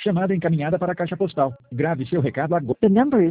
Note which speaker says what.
Speaker 1: Chamada encaminhada para a caixa postal. Grave seu recado agora.
Speaker 2: The number is